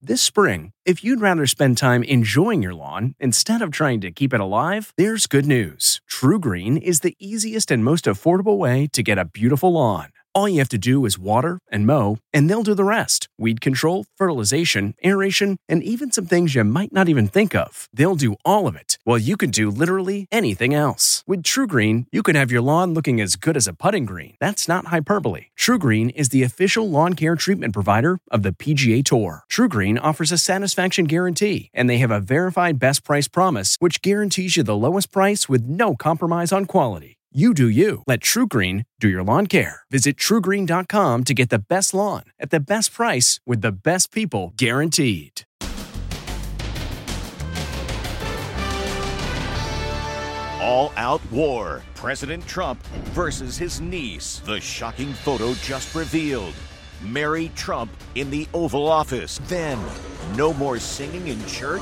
This spring, if you'd rather spend time enjoying your lawn instead of trying to keep it alive, there's good news. TruGreen is the easiest and most affordable way to get a beautiful lawn. All you have to do is water and mow, and they'll do the rest. Weed control, fertilization, aeration, and even some things you might not even think of. They'll do all of it, while you can do literally anything else. With TruGreen, you can have your lawn looking as good as a putting green. That's not hyperbole. TruGreen is the official lawn care treatment provider of the PGA Tour. TruGreen offers a satisfaction guarantee, and they have a verified best price promise, which guarantees you the lowest price with no compromise on quality. You do you. Let TruGreen do your lawn care. Visit TruGreen.com to get the best lawn at the best price with the best people guaranteed. All-out war. President Trump versus his niece. The shocking photo just revealed. Mary Trump in the Oval Office. Then, no more singing in church?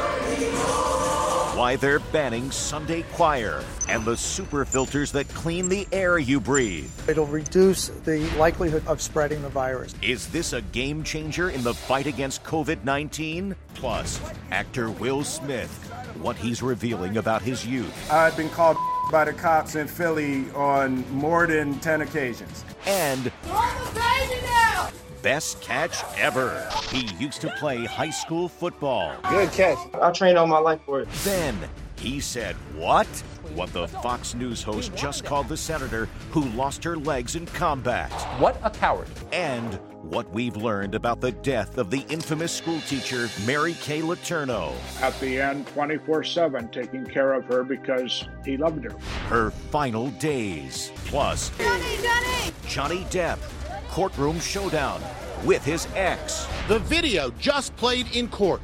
Why they're banning Sunday choir and the super filters that clean the air you breathe. It'll reduce the likelihood of spreading the virus. Is this a game changer in the fight against COVID-19? Plus, actor Will Smith, what he's revealing about his youth. I've been called by the cops in Philly on more than 10 occasions. And best catch ever. He used to play high school football. Good catch. I trained all my life for it. Then he said what? What the Fox News host just called the senator who lost her legs in combat. What a coward. And what we've learned about the death of the infamous schoolteacher Mary Kay Letourneau. At the end, 24/7, taking care of her because he loved her. Her final days. Plus, Johnny Depp, courtroom showdown with his ex. The video just played in court.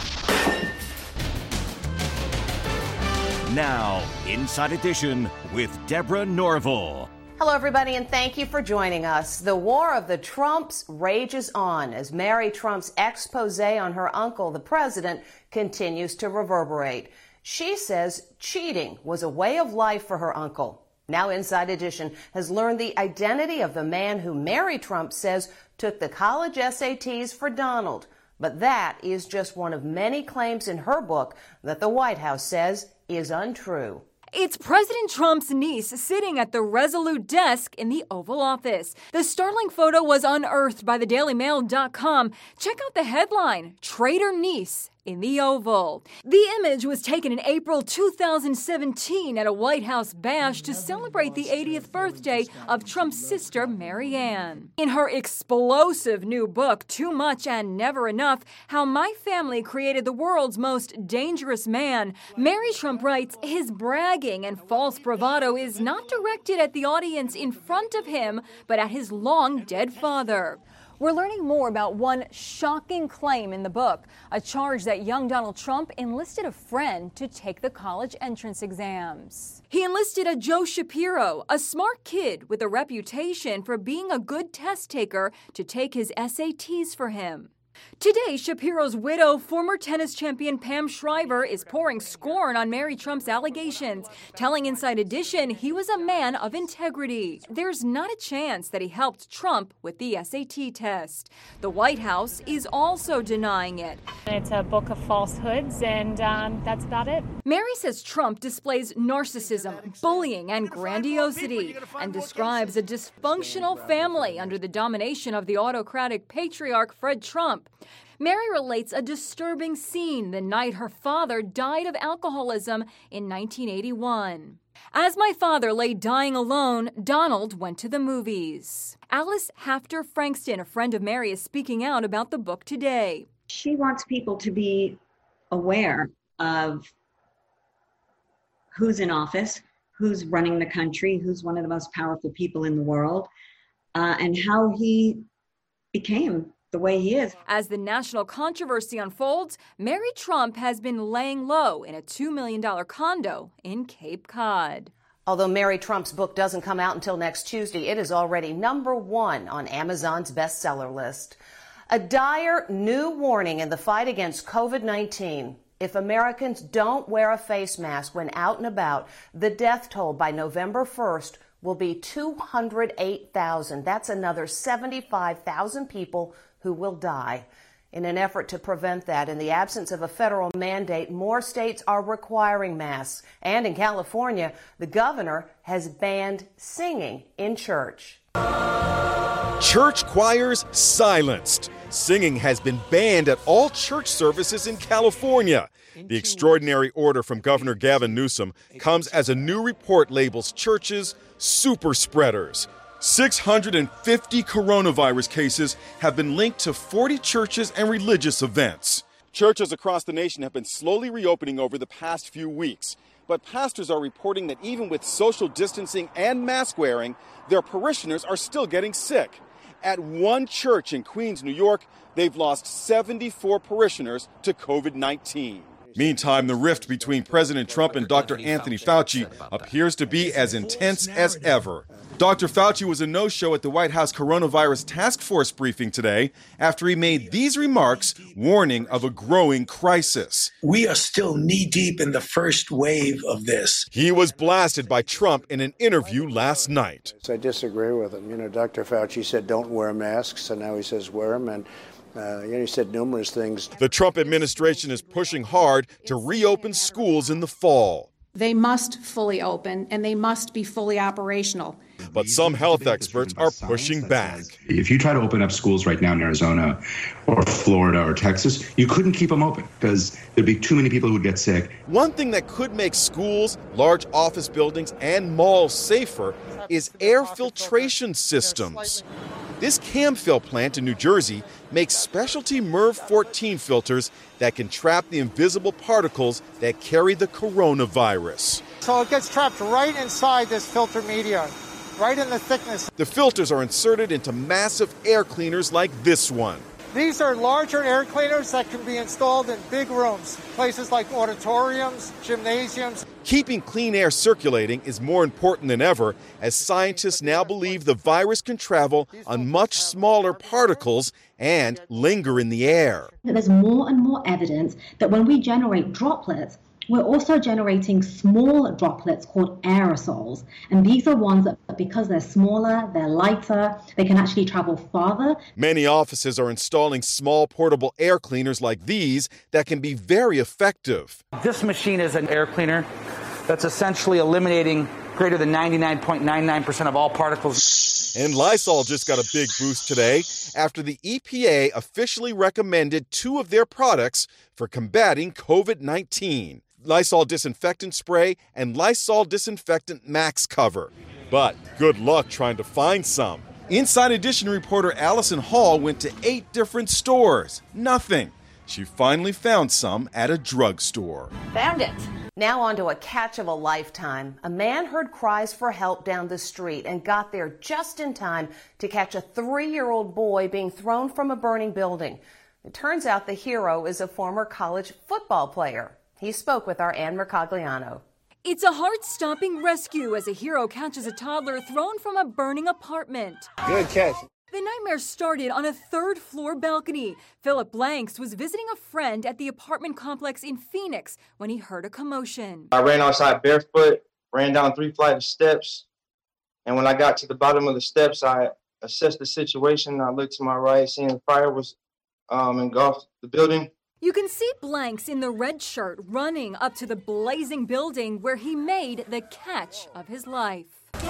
Now, Inside Edition with Deborah Norville. Hello, everybody, and thank you for joining us. The war of the Trumps rages on as Mary Trump's expose on her uncle, the president, continues to reverberate. She says cheating was a way of life for her uncle. Now Inside Edition has learned the identity of the man who Mary Trump says took the college SATs for Donald. But that is just one of many claims in her book that the White House says is untrue. It's President Trump's niece sitting at the Resolute desk in the Oval Office. The startling photo was unearthed by thedailymail.com. Check out the headline, Traitor Niece in the Oval. The image was taken in April 2017 at a White House bash to celebrate the 80th birthday of Trump's sister, Mary Ann. In her explosive new book, Too Much and Never Enough, How My Family Created the World's Most Dangerous Man, Mary Trump writes his bragging and false bravado is not directed at the audience in front of him, but at his long-dead father. We're learning more about one shocking claim in the book, a charge that young Donald Trump enlisted a friend to take the college entrance exams. He enlisted a Joe Shapiro, a smart kid with a reputation for being a good test taker, to take his SATs for him. Today, Shapiro's widow, former tennis champion Pam Shriver, is pouring scorn on Mary Trump's allegations, telling Inside Edition he was a man of integrity. There's not a chance that he helped Trump with the SAT test. The White House is also denying it. It's a book of falsehoods, and that's about it. Mary says Trump displays narcissism, bullying, and grandiosity, and describes a dysfunctional family under the domination of the autocratic patriarch Fred Trump. Mary relates a disturbing scene the night her father died of alcoholism in 1981. As my father lay dying alone, Donald went to the movies. Alice Hafter Frankston, a friend of Mary, is speaking out about the book today. She wants people to be aware of who's in office, who's running the country, who's one of the most powerful people in the world, and how he became the way he is. As the national controversy unfolds, Mary Trump has been laying low in a $2 million condo in Cape Cod. Although Mary Trump's book doesn't come out until next Tuesday, it is already #1 on Amazon's bestseller list. A dire new warning in the fight against COVID-19. If Americans don't wear a face mask when out and about, the death toll by November 1st will be 208,000. That's another 75,000 people who will die. In an effort to prevent that, in the absence of a federal mandate, more states are requiring masks. And in California, the governor has banned singing in church. Church choirs silenced. Singing has been banned at all church services in California. The extraordinary order from Governor Gavin Newsom comes as a new report labels churches super spreaders. 650 coronavirus cases have been linked to 40 churches and religious events. Churches across the nation have been slowly reopening over the past few weeks. But pastors are reporting that even with social distancing and mask wearing, their parishioners are still getting sick. At one church in Queens, New York, they've lost 74 parishioners to COVID-19. Meantime, the rift between President Trump and Dr. Anthony Fauci appears to be as intense as ever. Dr. Fauci was a no-show at the White House Coronavirus Task Force briefing today after he made these remarks warning of a growing crisis. We are still knee-deep in the first wave of this. He was blasted by Trump in an interview last night. I disagree with him. Dr. Fauci said don't wear masks, and now he says wear them, and he said numerous things. The Trump administration is pushing hard to reopen schools in the fall. They must fully open, and they must be fully operational. But some health experts are pushing back. If you try to open up schools right now in Arizona or Florida or Texas, you couldn't keep them open because there'd be too many people who would get sick. One thing that could make schools, large office buildings, and malls safer is air filtration systems. This Camfill plant in New Jersey makes specialty MERV 14 filters that can trap the invisible particles that carry the coronavirus. So it gets trapped right inside this filter media, right in the thickness. The filters are inserted into massive air cleaners like this one. These are larger air cleaners that can be installed in big rooms, places like auditoriums, gymnasiums. Keeping clean air circulating is more important than ever, as scientists now believe the virus can travel on much smaller particles and linger in the air. There's more and more evidence that when we generate droplets, we're also generating small droplets called aerosols. And these are ones that, because they're smaller, they're lighter, they can actually travel farther. Many offices are installing small portable air cleaners like these that can be very effective. This machine is an air cleaner that's essentially eliminating greater than 99.99% of all particles. And Lysol just got a big boost today after the EPA officially recommended two of their products for combating COVID-19. Lysol Disinfectant Spray and Lysol Disinfectant Max Cover. But good luck trying to find some. Inside Edition reporter Allison Hall went to 8 different stores. Nothing. She finally found some at a drugstore. Found it. Now on to a catch of a lifetime. A man heard cries for help down the street and got there just in time to catch a 3-year-old boy being thrown from a burning building. It turns out the hero is a former college football player. He spoke with our Ann Mercogliano. It's a heart-stopping rescue as a hero catches a toddler thrown from a burning apartment. Good catch. The nightmare started on a 3rd-floor balcony. Philip Blanks was visiting a friend at the apartment complex in Phoenix when he heard a commotion. I ran outside barefoot, ran down 3 flights of steps, and when I got to the bottom of the steps, I assessed the situation. I looked to my right, seeing the fire was engulfed the building. You can see Blanks in the red shirt running up to the blazing building where he made the catch of his life.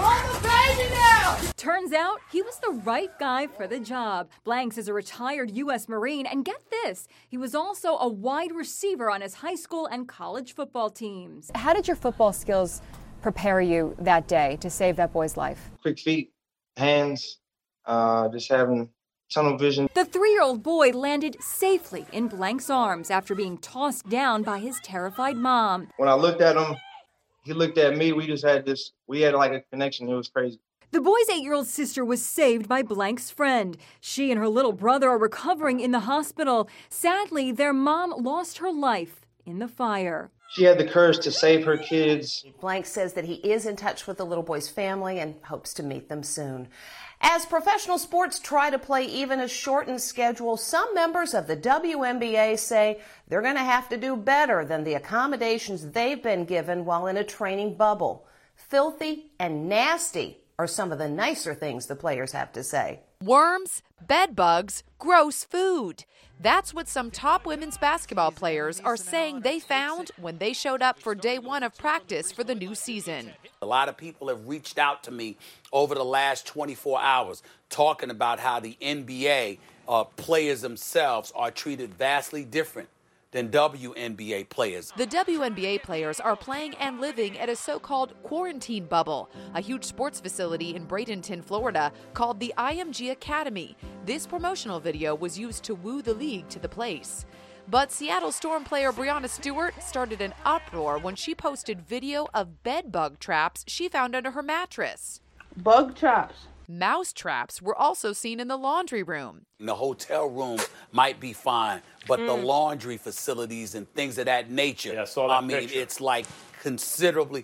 Turns out he was the right guy for the job. Blanks is a retired U.S. Marine, and get this, he was also a wide receiver on his high school and college football teams. How did your football skills prepare you that day to save that boy's life? Quick feet, hands, just having tunnel vision. The 3-year-old boy landed safely in Blank's arms after being tossed down by his terrified mom. When I looked at him, he looked at me. We had like a connection. It was crazy. The boy's 8-year-old sister was saved by Blank's friend. She and her little brother are recovering in the hospital. Sadly, their mom lost her life in the fire. She had the courage to save her kids. Blank says that he is in touch with the little boy's family and hopes to meet them soon. As professional sports try to play even a shortened schedule, some members of the WNBA say they're going to have to do better than the accommodations they've been given while in a training bubble. Filthy and nasty are some of the nicer things the players have to say. Worms, bed bugs, gross food. That's what some top women's basketball players are saying they found when they showed up for day one of practice for the new season. A lot of people have reached out to me over the last 24 hours talking about how the NBA players themselves are treated vastly different than WNBA players. The WNBA players are playing and living at a so-called quarantine bubble, a huge sports facility in Bradenton, Florida, called the IMG Academy. This promotional video was used to woo the league to the place. But Seattle Storm player Breanna Stewart started an uproar when she posted video of bed bug traps she found under her mattress. Bug traps. Mouse traps were also seen in the laundry room. The hotel room might be fine, but the laundry facilities and things of that nature, it's like considerably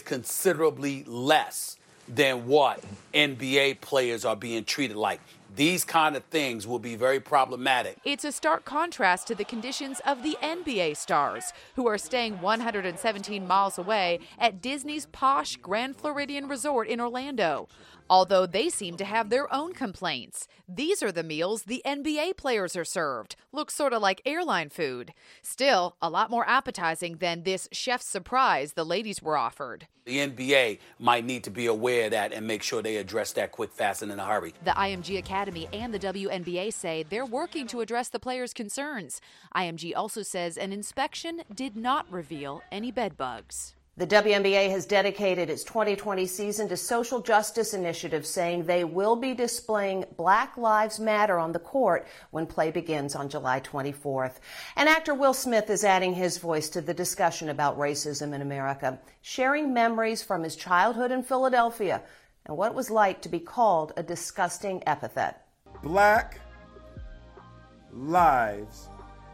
less than what NBA players are being treated like. These kind of things will be very problematic. It's a stark contrast to the conditions of the NBA stars, who are staying 117 miles away at Disney's posh Grand Floridian Resort in Orlando. Although they seem to have their own complaints. These are the meals the NBA players are served. Looks sort of like airline food. Still, a lot more appetizing than this chef's surprise the ladies were offered. The NBA might need to be aware of that and make sure they address that quick, fast, and in a hurry. The IMG Academy and the WNBA say they're working to address the players' concerns. IMG also says an inspection did not reveal any bed bugs. The WNBA has dedicated its 2020 season to social justice initiatives, saying they will be displaying Black Lives Matter on the court when play begins on July 24th. And actor Will Smith is adding his voice to the discussion about racism in America, sharing memories from his childhood in Philadelphia and what it was like to be called a disgusting epithet. Black Lives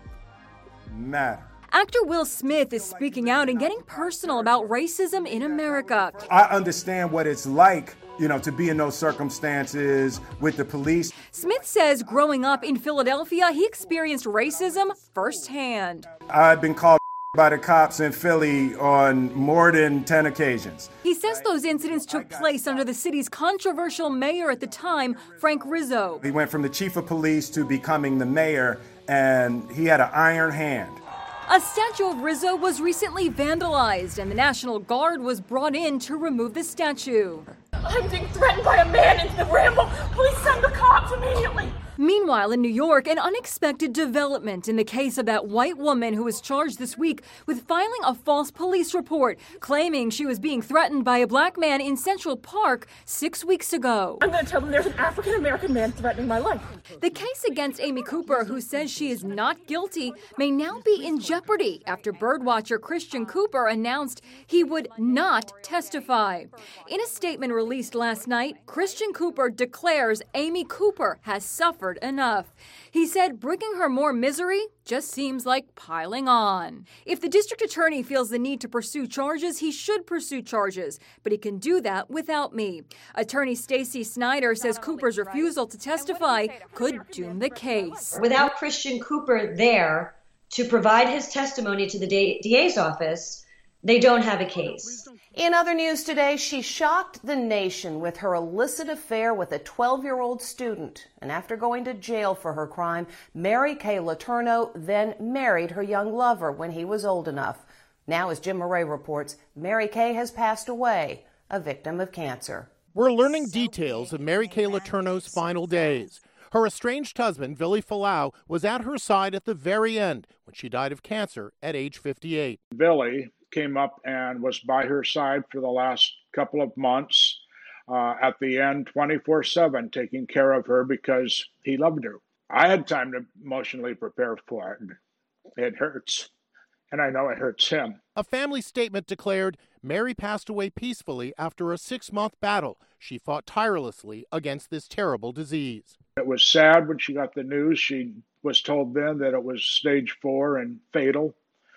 Matter. Actor Will Smith is speaking out and getting personal about racism in America. I understand what it's like, to be in those circumstances with the police. Smith says growing up in Philadelphia, he experienced racism firsthand. I've been called by the cops in Philly on more than 10 occasions. He says those incidents took place under the city's controversial mayor at the time, Frank Rizzo. He went from the chief of police to becoming the mayor, and he had an iron hand. A statue of Rizzo was recently vandalized, and the National Guard was brought in to remove the statue. I'm being threatened by a man in the Ramble. Please send the cops immediately. Meanwhile, in New York, an unexpected development in the case of that white woman who was charged this week with filing a false police report, claiming she was being threatened by a black man in Central Park 6 weeks ago. I'm going to tell them there's an African-American man threatening my life. The case against Amy Cooper, who says she is not guilty, may now be in jeopardy after birdwatcher Christian Cooper announced he would not testify. In a statement released last night, Christian Cooper declares Amy Cooper has suffered enough. He said bringing her more misery just seems like piling on. If the district attorney feels the need to pursue charges, he should pursue charges, but he can do that without me. Attorney Stacey Snyder says Cooper's refusal to testify could doom the case. Without Christian Cooper there to provide his testimony to the DA's office, they don't have a case. In other news today, she shocked the nation with her illicit affair with a 12-year-old student. And after going to jail for her crime, Mary Kay Letourneau then married her young lover when he was old enough. Now, as Jim Murray reports, Mary Kay has passed away, a victim of cancer. We're learning details of Mary Kay Letourneau's final days. Her estranged husband, Vili Falau, was at her side at the very end when she died of cancer at age 58. Vili came up and was by her side for the last couple of months, at the end 24/7, taking care of her because he loved her. I had time to emotionally prepare for it. It hurts, and I know it hurts him. A family statement declared Mary passed away peacefully after a 6-month battle. She fought tirelessly against this terrible disease. It was sad when she got the news. She was told then that it was stage 4 and fatal.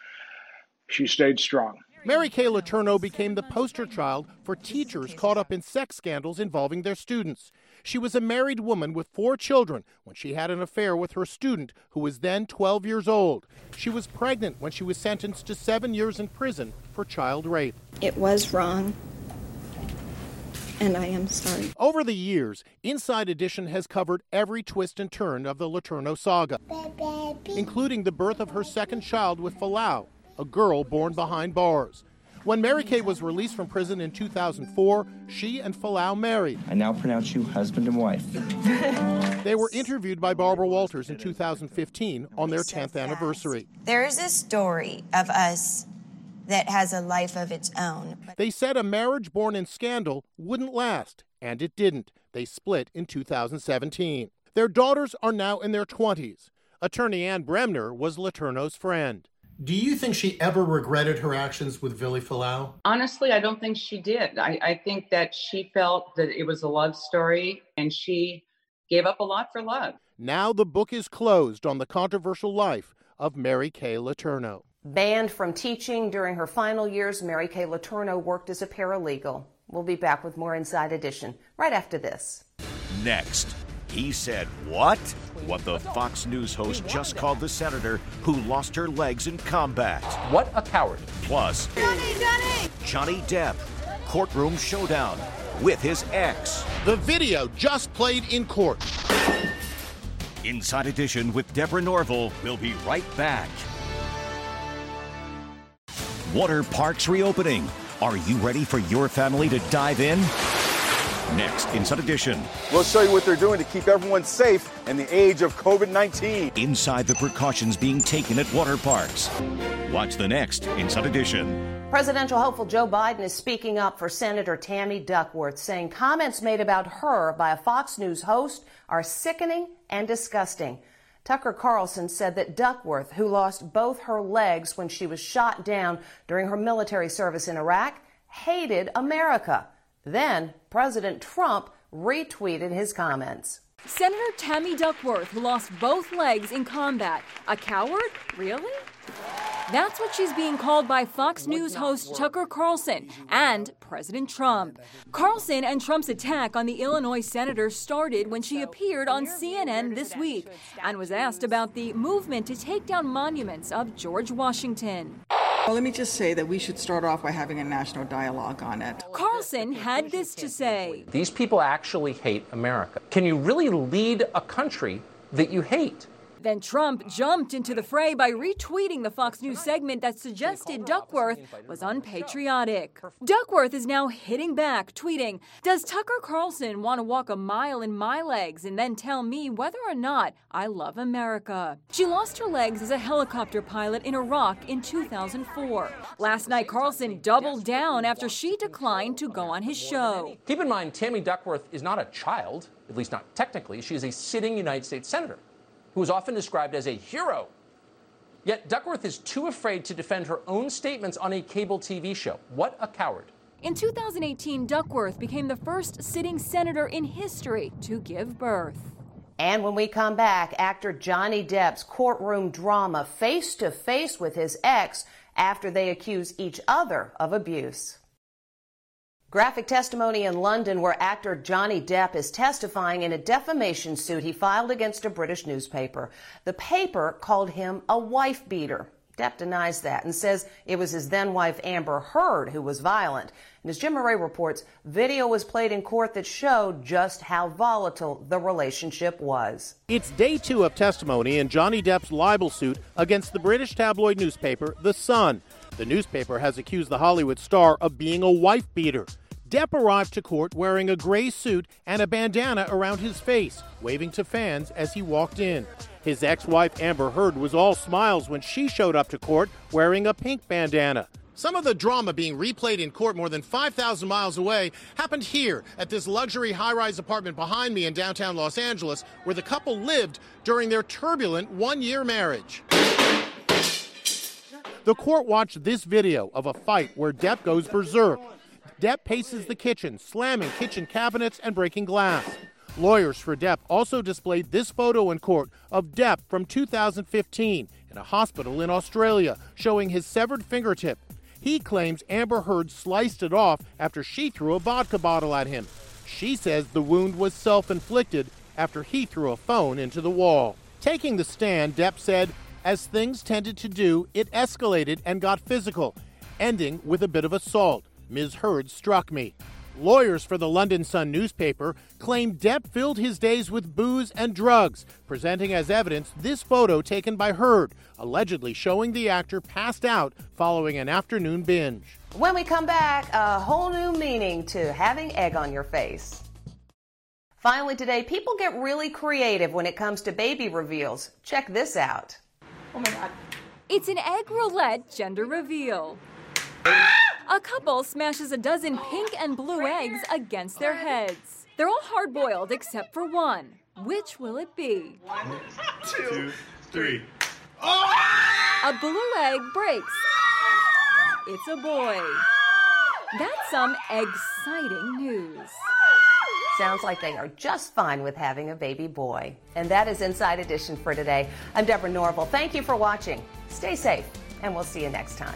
She stayed strong. Mary Kay Letourneau became the poster child for teachers caught up in sex scandals involving their students. She was a married woman with 4 children when she had an affair with her student, who was then 12 years old. She was pregnant when she was sentenced to 7 years in prison for child rape. It was wrong. and I am sorry. Over the years, Inside Edition has covered every twist and turn of the Letourneau saga, including the birth of her second child with Folau, a girl born behind bars. When Mary Kay was released from prison in 2004, she and Folau married. I now pronounce you husband and wife. They were interviewed by Barbara Walters in 2015 on their 10th anniversary. There is a story of us that has a life of its own. They said a marriage born in scandal wouldn't last, and it didn't. They split in 2017. Their daughters are now in their 20s. Attorney Ann Bremner was Letourneau's friend. Do you think she ever regretted her actions with Vili Folau? Honestly, I don't think she did. I think that she felt that it was a love story, and she gave up a lot for love. Now the book is closed on the controversial life of Mary Kay Letourneau. Banned from teaching during her final years, Mary Kay Letourneau worked as a paralegal. We'll be back with more Inside Edition right after this. Next, he said what? What the Fox News host just called the senator who lost her legs in combat. What a coward. Plus, Johnny Depp, courtroom showdown with his ex. The video just played in court. Inside Edition with Deborah Norville. We'll be right back. Water parks reopening. Are you ready for your family to dive in? Next, Inside Edition. We'll show you what they're doing to keep everyone safe in the age of COVID-19. Inside the precautions being taken at water parks. Watch the next Inside Edition. Presidential hopeful Joe Biden is speaking up for Senator Tammy Duckworth, saying comments made about her by a Fox News host are sickening and disgusting. Tucker Carlson said that Duckworth, who lost both her legs when she was shot down during her military service in Iraq, hated America. Then President Trump retweeted his comments. Senator Tammy Duckworth, who lost both legs in combat. A coward? Really? That's what she's being called by Fox News host Tucker Carlson and President Trump. Carlson and Trump's attack on the Illinois senator started when she appeared on CNN this week and was asked about the movement to take down monuments of George Washington. Well, let me just say that we should start off by having a national dialogue on it. Carlson had this to say. These people actually hate America. Can you really lead a country that you hate? Then Trump jumped into the fray by retweeting the Fox News segment that suggested Duckworth was unpatriotic. Duckworth is now hitting back, tweeting, "Does Tucker Carlson want to walk a mile in my legs and then tell me whether or not I love America?" She lost her legs as a helicopter pilot in Iraq in 2004. Last night, Carlson doubled down after she declined to go on his show. Keep in mind, Tammy Duckworth is not a child, at least not technically. She is a sitting United States senator who is often described as a hero. Yet Duckworth is too afraid to defend her own statements on a cable TV show. What a coward. In 2018, Duckworth became the first sitting senator in history to give birth. And when we come back, actor Johnny Depp's courtroom drama face to face with his ex after they accuse each other of abuse. Graphic testimony in London where actor Johnny Depp is testifying in a defamation suit he filed against a British newspaper. The paper called him a wife beater. Depp denies that and says it was his then wife Amber Heard who was violent. And as Jim Murray reports, video was played in court that showed just how volatile the relationship was. It's day 2 of testimony in Johnny Depp's libel suit against the British tabloid newspaper The Sun. The newspaper has accused the Hollywood star of being a wife beater. Depp arrived to court wearing a gray suit and a bandana around his face, waving to fans as he walked in. His ex-wife Amber Heard was all smiles when she showed up to court wearing a pink bandana. Some of the drama being replayed in court more than 5,000 miles away happened here at this luxury high-rise apartment behind me in downtown Los Angeles, where the couple lived during their turbulent one-year marriage. The court watched this video of a fight where Depp goes berserk. Depp paces the kitchen, slamming kitchen cabinets and breaking glass. Lawyers for Depp also displayed this photo in court of Depp from 2015 in a hospital in Australia, showing his severed fingertip. He claims Amber Heard sliced it off after she threw a vodka bottle at him. She says the wound was self-inflicted after he threw a phone into the wall. Taking the stand, Depp said, "As things tended to do, it escalated and got physical, ending with a bit of assault. Ms. Heard struck me." Lawyers for the London Sun newspaper claim Depp filled his days with booze and drugs, presenting as evidence this photo taken by Heard, allegedly showing the actor passed out following an afternoon binge. When we come back, a whole new meaning to having egg on your face. Finally today, people get really creative when it comes to baby reveals. Check this out. Oh my God. It's an egg roulette gender reveal. A couple smashes a dozen pink and blue eggs against their heads. They're all hard-boiled except for one. Which will it be? 1, 2, 3. A blue egg breaks. It's a boy. That's some exciting news. Sounds like they are just fine with having a baby boy. And that is Inside Edition for today. I'm Deborah Norville. Thank you for watching. Stay safe, and we'll see you next time.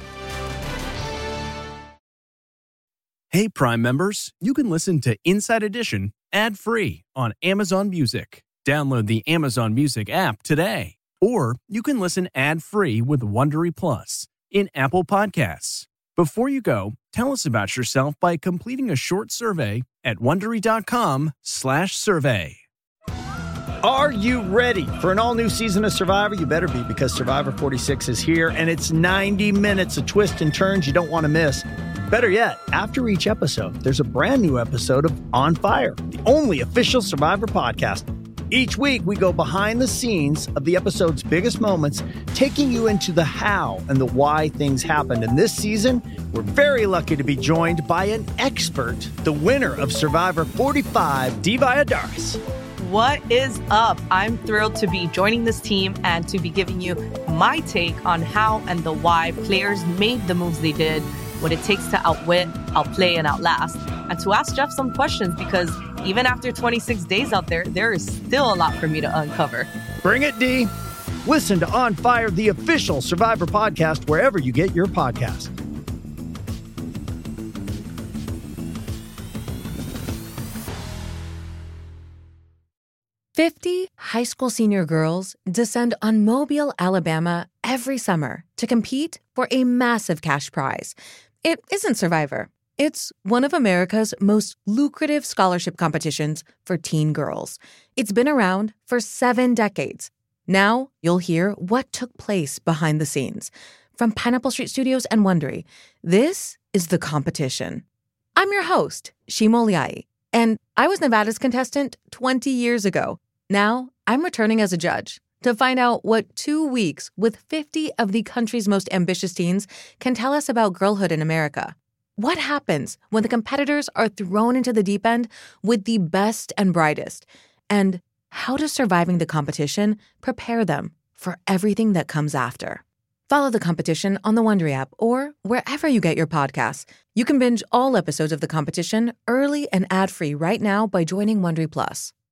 Hey, Prime members, you can listen to Inside Edition ad-free on Amazon Music. Download the Amazon Music app today. Or you can listen ad-free with Wondery Plus in Apple Podcasts. Before you go, tell us about yourself by completing a short survey at Wondery.com/survey. Are you ready for an all-new season of Survivor? You better be, because Survivor 46 is here, and it's 90 minutes of twists and turns you don't want to miss. Better yet, after each episode, there's a brand new episode of On Fire, the only official Survivor podcast. Each week, we go behind the scenes of the episode's biggest moments, taking you into the how and the why things happened. And this season, we're very lucky to be joined by an expert, the winner of Survivor 45, Diva Adaris. What is up? I'm thrilled to be joining this team and to be giving you my take on how and the why players made the moves they did, what it takes to outwit, outplay, and outlast, and to ask Jeff some questions, because even after 26 days out there, there is still a lot for me to uncover. Bring it, D. Listen to On Fire, the official Survivor podcast, wherever you get your podcast. "50 high school senior girls descend on Mobile, Alabama every summer to compete for a massive cash prize. It isn't Survivor. It's one of America's most lucrative scholarship competitions for teen girls. It's been around for 7 decades. Now you'll hear what took place behind the scenes. From Pineapple Street Studios and Wondery, this is The Competition. I'm your host, Shima Oliai, and I was Nevada's contestant 20 years ago. Now I'm returning as a judge to find out what 2 weeks with 50 of the country's most ambitious teens can tell us about girlhood in America. What happens when the competitors are thrown into the deep end with the best and brightest? And how does surviving the competition prepare them for everything that comes after? Follow The Competition on the Wondery app or wherever you get your podcasts. You can binge all episodes of The Competition early and ad-free right now by joining Wondery Plus.